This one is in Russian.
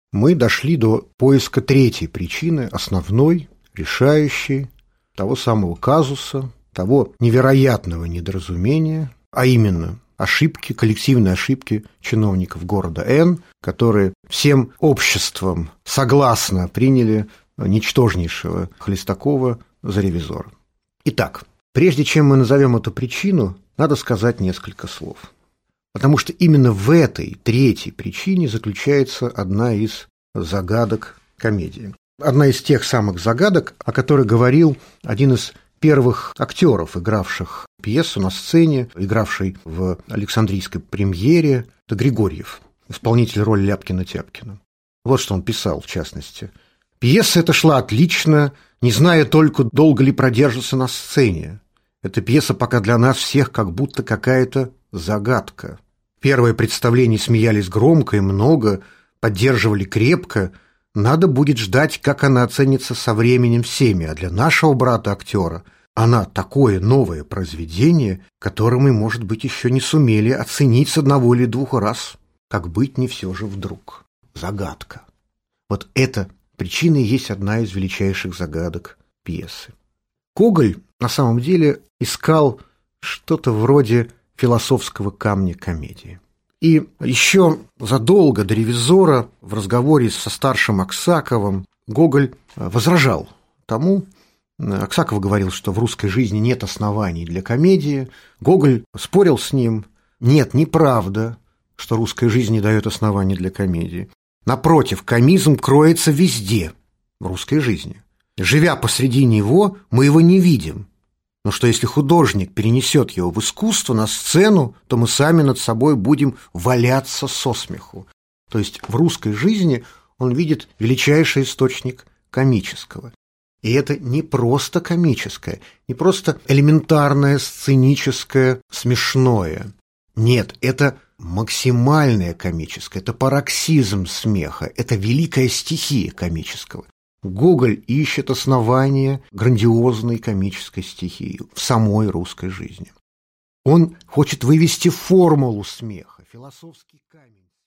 мы дошли до поиска третьей причины, основной, решающей, того самого казуса, того невероятного недоразумения, а именно ошибки, коллективные ошибки чиновников города Н, которые всем обществом согласно приняли ничтожнейшего Хлестакова за ревизора. Итак, прежде чем мы назовем эту причину, надо сказать несколько слов. Потому что именно в этой третьей причине заключается одна из загадок комедии. Одна из тех самых загадок, о которой говорил один из первых актеров, игравших пьесу на сцене, игравший в Александрийской премьере, это Григорьев, исполнитель роли Ляпкина-Тяпкина. Вот что он писал, в частности. «Пьеса эта шла отлично, не зная только, долго ли продержится на сцене. Эта пьеса пока для нас всех как будто какая-то загадка. Первое представление смеялись громко и много, поддерживали крепко. Надо будет ждать, как она оценится со временем всеми, а для нашего брата-актера она такое новое произведение, которое мы, может быть, еще не сумели оценить с одного или двух раз. Как быть не все же вдруг. Загадка». Вот эта причина и есть одна из величайших загадок пьесы. Гоголь на самом деле искал что-то вроде философского камня комедии. И еще задолго до «Ревизора» в разговоре со старшим Аксаковым Гоголь возражал тому. Аксаков говорил, что в русской жизни нет оснований для комедии. Гоголь спорил с ним. Нет, неправда, что русская жизнь не дает оснований для комедии. Напротив, комизм кроется везде в русской жизни. Живя посреди него, мы его не видим. Но что если художник перенесет его в искусство, на сцену, то мы сами над собой будем валяться со смеху. То есть в русской жизни он видит величайший источник комического. И это не просто комическое, не просто элементарное, сценическое, смешное. Нет, это максимальное комическое, это пароксизм смеха, это великая стихия комического. Гоголь ищет основания грандиозной комической стихии в самой русской жизни. Он хочет вывести формулу смеха, философский камень.